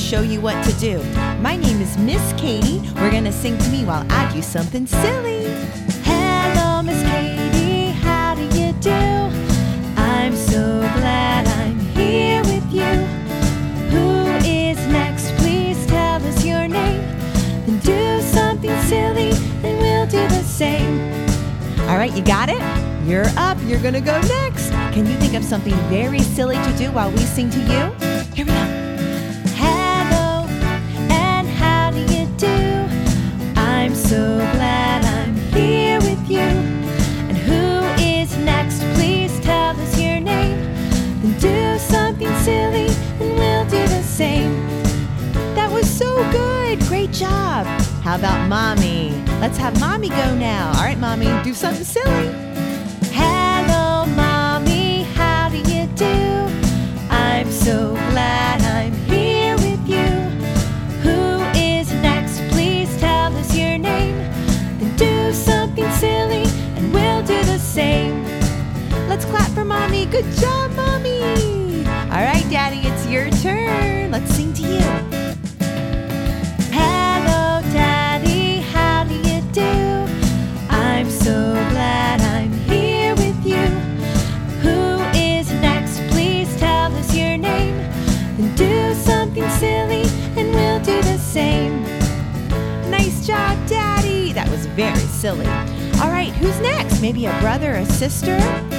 show you what to do. My name is Miss Katie. We're gonna sing to me while I do something silly. Hello, Miss Katie, how do you do? I'm so glad I'm here with you. Who is next? Please tell us your name. Then do something silly, and we'll do the same. All right, you got it? You're up. You're gonna go next. Can you think of something very silly to do while we sing to you? Here we go. Hello, and how do you do? I'm so glad I'm here with you. And who is next? Please tell us your name. Then do something silly, and we'll do the same. That was so good. Great job. How about Mommy? Let's have Mommy go now. All right, Mommy, do something silly. Hello, Mommy, how do you do? I'm so glad I'm here with you. Who is next? Please tell us your name. Then do something silly, and we'll do the same. Let's clap for Mommy. Good job, Mommy. All right, Daddy, it's your turn. Let's sing to you. Hello, Daddy, how do you do? I'm so glad I'm here with you. Who is next? Please tell us your name. Then do something silly, and we'll do the same. Nice job, Daddy. That was very silly. All right, who's next? Maybe a brother or sister?